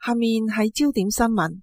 下面係焦點新聞。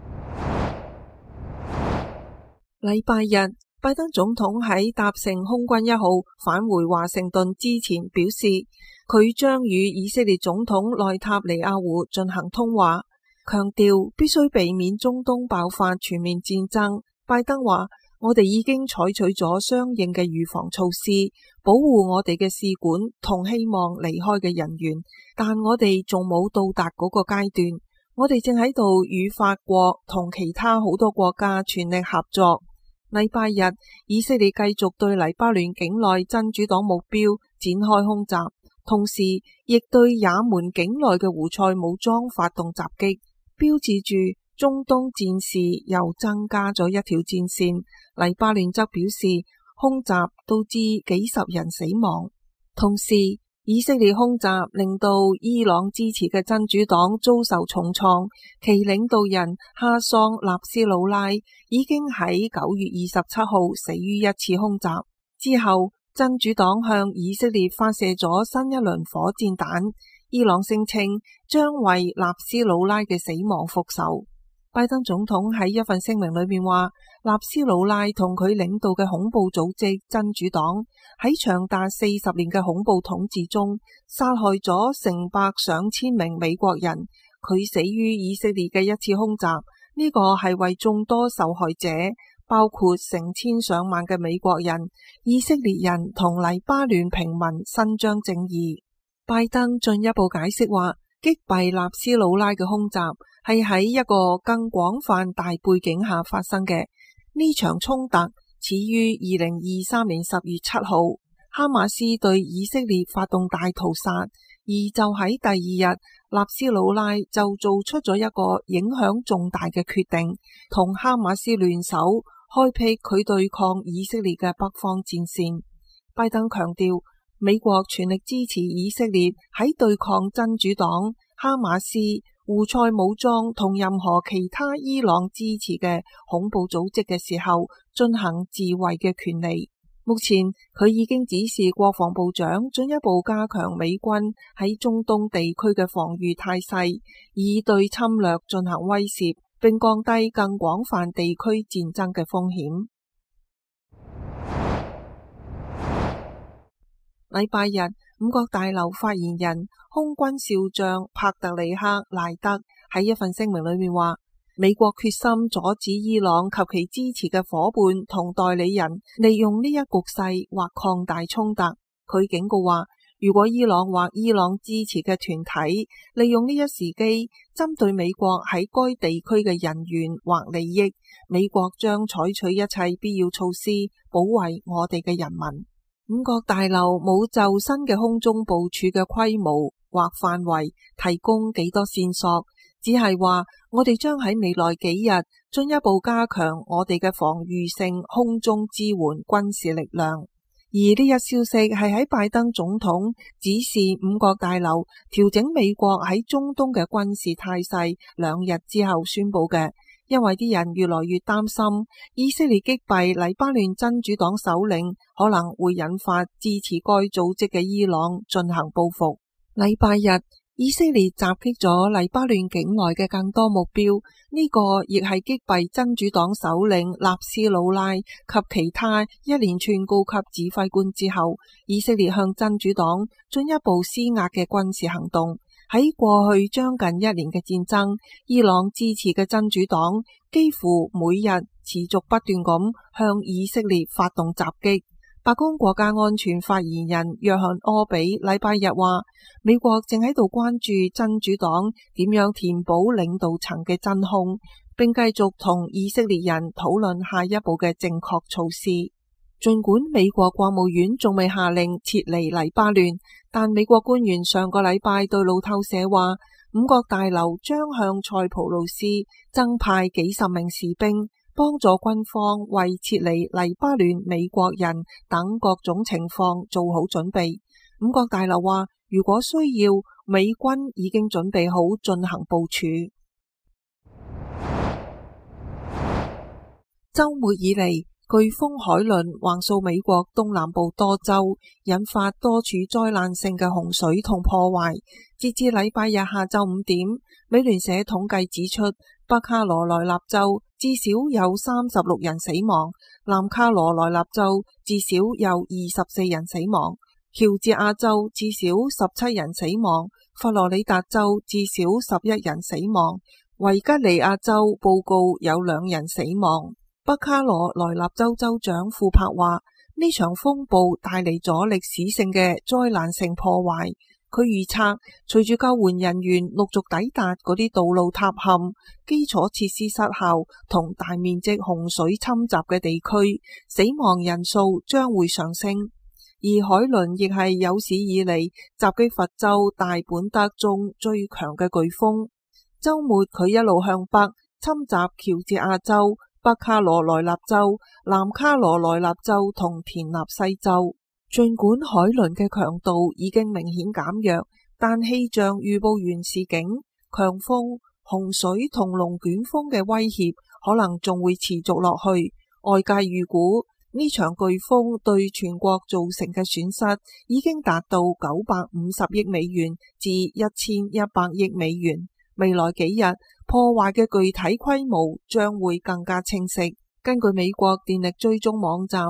禮拜日，拜登總統喺搭乘空軍1號返回華盛頓之前表示，佢將與以色列總統內塔尼亞胡進行通話，強調必須避免中東爆發全面戰爭。拜登話：我哋已經採取咗相應嘅預防措施，保護我哋嘅使館同希望離開嘅人員，但我哋仲冇到達嗰個階段。我哋正喺度與法國同其他好多國家全力合作。禮拜日，以色列繼續對黎巴嫩境內真主黨目標展開空襲，同時亦對也門境內嘅胡塞武裝發動襲擊，標誌住中東戰事又增加咗一條戰線。黎巴嫩則表示，空襲導致幾十人死亡。同時，以色列空襲令到伊朗支持嘅真主黨遭受重創，其領導人哈桑納斯魯拉已經喺9月27號死於一次空襲。之後，真主黨向以色列發射咗新一輪火箭彈。伊朗聲稱將為納斯魯拉嘅死亡復仇。拜登總統喺一份聲明裏面話，納斯魯拉同佢領導嘅恐怖組織真主黨喺長達40年嘅恐怖統治中，殺害咗成百上千名美國人。佢死於以色列嘅一次空襲，呢個係為眾多受害者，包括成千上萬嘅美國人、以色列人同黎巴嫩平民伸張正義。拜登進一步解釋話，擊斃納斯魯拉嘅空襲係喺一個更廣泛大背景下發生嘅。呢場衝突始於2023年10月7號，哈馬斯對以色列發動大屠殺，而就喺第二日，納斯魯拉就做出咗一個影響重大嘅決定，同哈馬斯聯手開闢佢對抗以色列嘅北方戰線。拜登強調，美國全力支持以色列喺對抗真主黨、哈馬斯、胡塞武裝同任何其他伊朗支持嘅恐怖組織嘅時候進行自衛嘅權利。目前佢已經指示國防部長進一步加強美軍喺中東地區嘅防禦態勢，以對侵略進行威懾，並降低更廣泛地區戰爭嘅風險。禮拜日，五角大樓發言人空軍少將帕特里克賴德喺一份聲明裏面話，美國決心阻止伊朗及其支持嘅夥伴同代理人利用呢一局勢或擴大衝突。佢警告話，如果伊朗或伊朗支持嘅團體利用呢一時機針對美國喺該地區嘅人員或利益，美國將採取一切必要措施保衛我哋嘅人民。五角大樓冇就新嘅空中部署嘅規模或範圍提供幾多線索，只係話我哋將喺未來幾日進一步加強我哋嘅防禦性空中支援軍事力量。而呢一消息係喺拜登總統指示五角大樓調整美國喺中東嘅軍事態勢2日之後宣布嘅。因為啲人越來越擔心以色列擊斃黎巴嫩真主黨首領可能會引發支持該組織嘅伊朗進行報復。禮拜日，以色列襲擊咗黎巴嫩境內嘅更多目標，呢個亦係擊斃真主黨首領納斯魯拉及其他一連串高級指揮官之後，以色列向真主黨進一步施壓嘅軍事行動。喺過去將近1年嘅戰爭，伊朗支持嘅真主黨幾乎每日持續不斷咁向以色列發動襲擊。白宮國家安全發言人約翰柯比禮拜日話，美國正喺度關注真主黨點樣填補領導層嘅真空，並繼續同以色列人討論下一步嘅正確措施。儘管美國國務院仲未下令撤離黎巴嫩，但美國官員上個禮拜對路透社話，五角大樓將向塞浦路斯增派幾十名士兵，幫助軍方為撤離黎巴嫩美國人等各種情況做好準備。五角大樓話，如果需要，美軍已經準備好進行部署。週末以嚟， 颶風海倫橫掃美國東南部多州，引發多處災難性嘅洪水同破壞。截至禮拜日下晝5點，美聯社統計指出，北卡羅來納州至少有36人死亡，南卡羅來納州至少有24人死亡，喬治亞州至少17人死亡，佛羅里達州至少11人死亡，維吉尼亞州報告有2人死亡。北卡羅來納州州長庫珀話，呢場風暴帶嚟咗歷史性嘅災難性破壞。佢預測，隨住救援人員陸續抵達嗰啲道路塌陷、基礎設施失效同大面積洪水侵襲嘅地區，死亡人數將會上升。而海倫亦係有史以嚟襲擊佛州大本德中最強嘅颶風。週末佢一路向北侵襲喬治亞州、北卡羅來納州、南卡羅來納州同田納西州。儘管海倫嘅強度已經明顯減弱，但氣象預報員示警，強風、洪水同龍捲風嘅威脅可能仲會持續落去。外界預估呢場颶風對全國造成嘅損失已經達到950億美元至1100億美元。未來幾日破壞嘅具體規模將會更加清晰。根據美國電力追蹤網站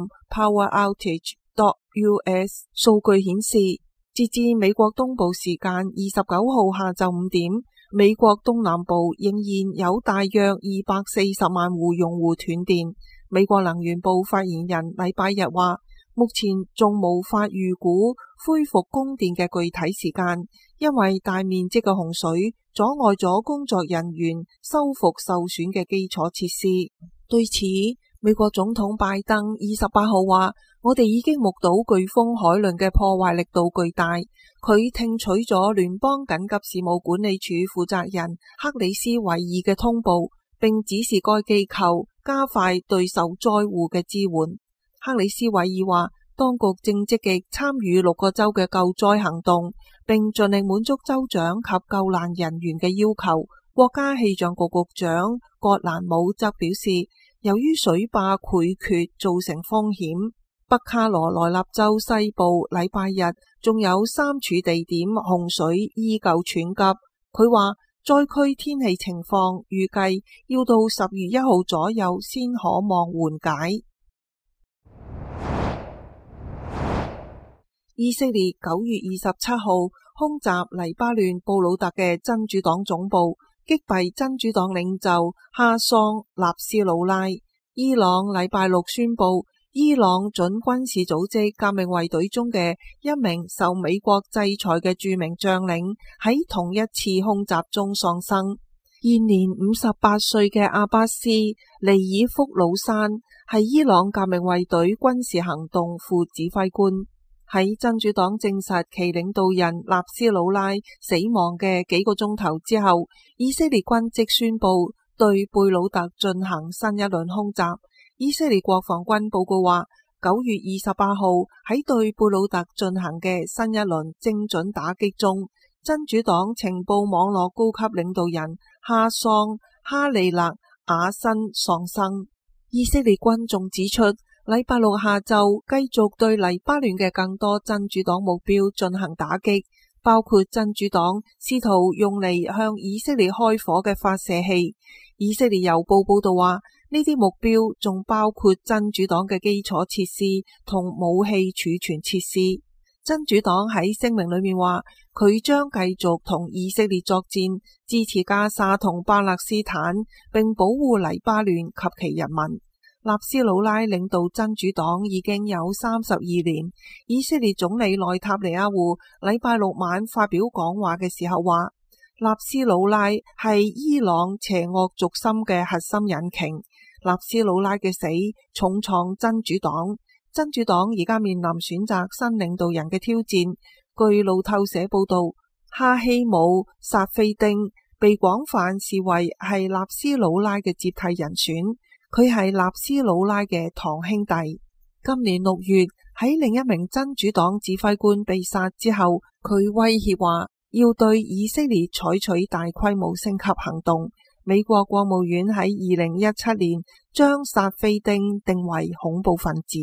PowerOutage.US 數據顯示，截至美國東部時間29號下晝5點，美國東南部仍然有大約240萬戶用戶斷電。美國能源部發言人禮拜日話，目前仲無法預估恢復供電嘅具體時間，因為大面積嘅洪水阻礙咗工作人員修復受損嘅基礎設施。對此，美國總統拜登28號話，我哋已經目睹颶風海倫嘅破壞力度巨大。佢聽取咗聯邦緊急事務管理處負責人克里斯維爾嘅通報，並指示該機構加快對受災戶嘅支援。克里斯維爾話，當局正積極參與6個州嘅救災行動，並盡力滿足州長及救難人員嘅要求。國家氣象局局長葛蘭姆則表示，由於水壩潰決造成風險，北卡羅來納州西部禮拜日仲有3處地點洪水依舊湍急。佢話，災區天氣情況預計要到10月1號左右先可望緩解。以色列9月27號空襲黎巴嫩布魯特嘅真主黨總部，擊斃真主黨領袖哈桑納斯魯拉。伊朗禮拜六宣布，伊朗準軍事組織革命衛隊中嘅一名受美國制裁嘅著名將領喺同一次空襲中喪生。現年58歲嘅阿巴斯尼爾福魯山係伊朗革命衛隊軍事行動副指揮官。喺真主黨證實其領導人納斯魯拉死亡嘅幾個鐘頭之後，以色列軍即宣布對貝魯特進行新一輪空襲。以色列國防軍報告話，9月28號喺對貝魯特進行嘅新一輪精準打擊中，真主黨情報網絡高級領導人哈桑哈利勒雅辛喪生。以色列軍仲指出，禮拜六下晝繼續對黎巴嫩嘅更多真主黨目標進行打擊，包括真主黨試圖用嚟向以色列開火嘅發射器。以色列郵報報道話，呢啲目標仲包括真主黨嘅基礎設施同武器儲存設施。真主黨喺聲明裏面話，佢將繼續同以色列作戰，支持加沙同巴勒斯坦，並保護黎巴嫩及其人民。納斯魯拉領導真主黨已經有32年。以色列總理內塔尼亞胡禮拜六晚發表講話嘅時候話，納斯魯拉係伊朗邪惡軸心嘅核心引擎。納斯魯拉嘅死重創真主黨。真主黨而家面臨選擇新領導人嘅挑戰。據路透社報道，哈希姆薩菲丁被廣泛視為係納斯魯拉嘅接替人選。佢係納斯魯拉嘅堂兄弟。今年6月喺另一名真主黨指揮官被殺之後，佢威脅話要對以色列採取大規模升級行動。 美國國務院喺2017年將薩菲丁定為恐怖分子。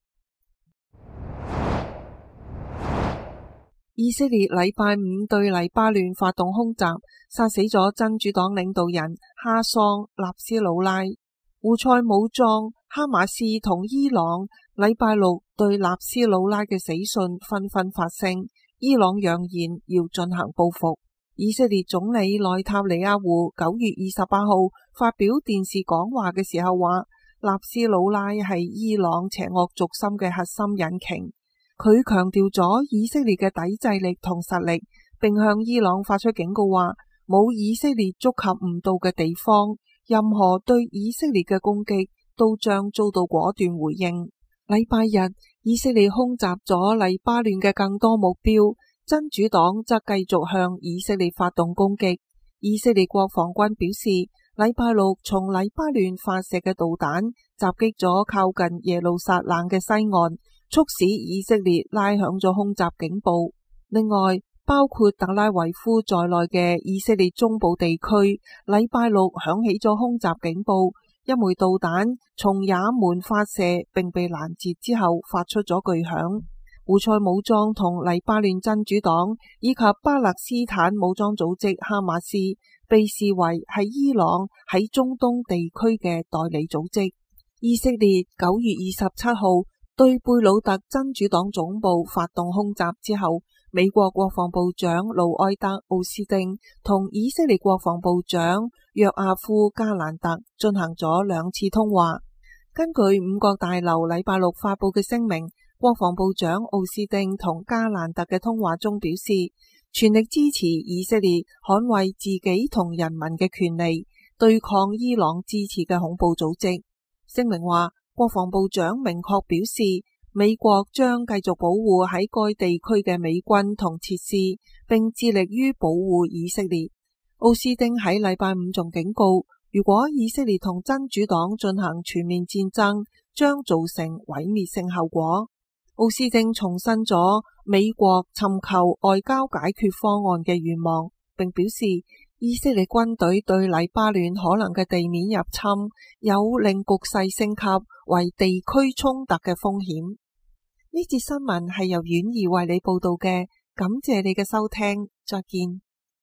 以色列禮拜五對黎巴嫩發動空襲，殺死咗真主黨領導人哈桑納斯魯拉。胡塞武裝、哈馬斯同伊朗禮拜六對納斯魯拉嘅死訊紛紛發聲，伊朗揚言要進行報復。以色列總理內塔尼亞胡9月28號發表電視講話嘅時候話，納斯魯拉係伊朗邪惡軸心嘅核心引擎。佢強調咗以色列嘅抵制力同實力，並向伊朗發出警告話，冇以色列觸及唔到嘅地方，任何對以色列嘅攻擊都將遭到果斷回應。禮拜日，以色列空襲咗黎巴嫩嘅更多目標，真主黨則繼續向以色列發動攻擊。以色列國防軍表示，禮拜六從黎巴嫩發射嘅導彈襲擊咗靠近耶路撒冷嘅西岸，促使以色列拉響咗空襲警報。另外，包括特拉維夫在內嘅以色列中部地區，禮拜六響起咗空襲警報。一枚導彈從也門發射並被攔截之後發出咗巨響。胡塞武裝同黎巴嫩真主黨以及巴勒斯坦武裝組織哈馬斯被視為係伊朗喺中東地區嘅代理組織。以色列9月27號對貝魯特真主黨總部發動空襲之後，美國國防部長盧埃德奧斯丁同以色列國防部長約阿夫加蘭特進行咗2次通話。根據五角大樓禮拜六發佈嘅聲明，國防部長奧斯丁同加蘭特嘅通話中表示，全力支持以色列捍衛自己同人民嘅權利，對抗伊朗支持嘅恐怖組織。聲明話，國防部長明確表示，美國將繼續保護喺該地區嘅美軍同設施，並致力於保護以色列。奧斯丁喺禮拜五仲警告，如果以色列同真主黨進行全面戰爭，將造成毀滅性後果。奧斯丁重申咗美國尋求外交解決方案嘅願望，並表示以色列軍隊對黎巴嫩可能嘅地面入侵有令局勢升級為地區衝突嘅風險。呢節新聞係由婉兒為你報道嘅，感謝你嘅收聽，再見。